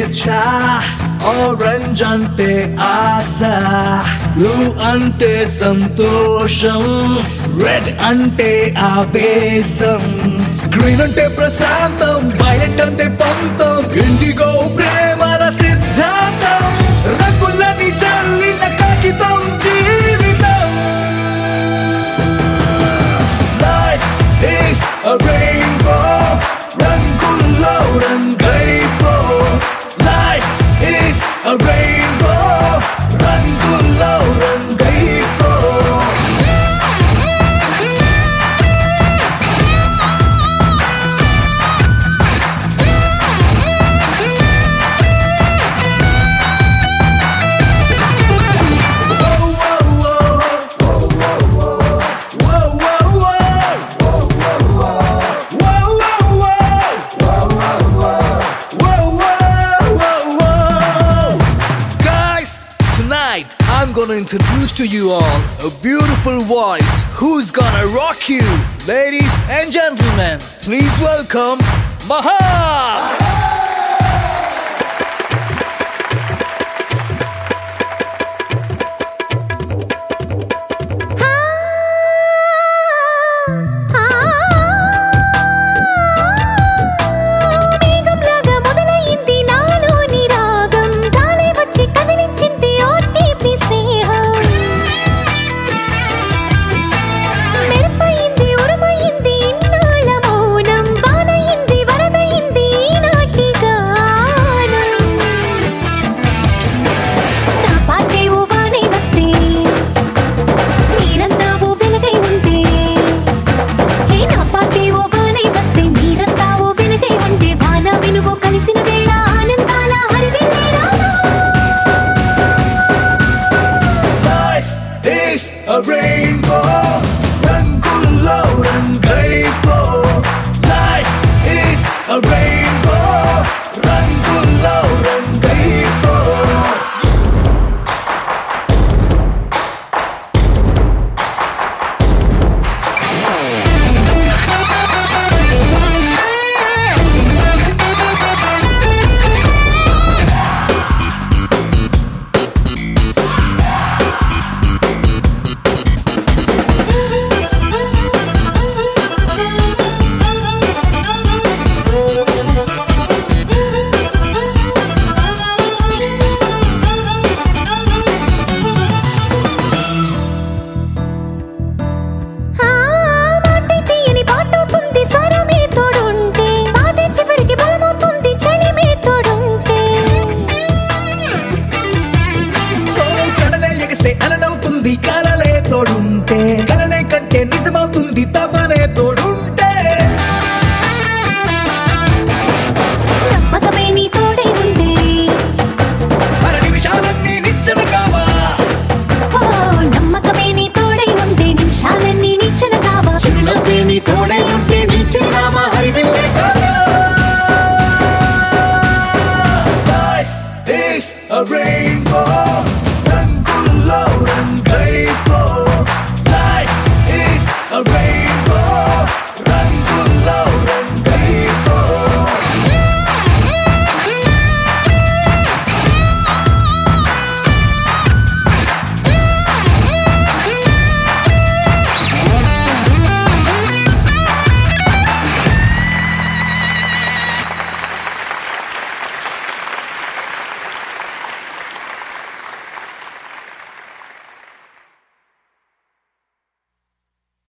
స్వేచ్ఛ, ఆరెంజ్ అంటే ఆశ, బ్లూ అంటే సంతోషం, రెడ్ అంటే ఆవేశం, గ్రీన్ అంటే ప్రశాంతం, వైలెట్ అంటే పంతం, ఇండిగో ప్రేమల సిద్ధాంతం, రంగులని చల్లిన కాగితం జీవితం. Life is a rainbow, రంగుల్లో రంగైపో. Life is a rainbow, రంగుల్లో రంగైపో. I'm gonna introduce to you all a beautiful voice who's gonna rock you. Ladies and gentlemen, please welcome Maha! A rainbow, రంగుల్లో రంగైపో. Life is a rainbow, రంగుల్లో రంగైపో. అలనవుతుంది కలలే తోడుంటే, కలనే కంటే నిజమవుతుంది తపనే తోడుంటే. నమ్మకమే నీ తోడై ఉంటే మన నిమిషాలన్నీ నిచ్చెన కావా. నమ్మకమే నీ తోడై ఉంటే నిమిషాలన్నీ నిచ్చెన కావా. చిరునవ్వే నీ తోడై ఉంటే నీ చిరునామా హరివిల్లే కావా. Life is a rainbow,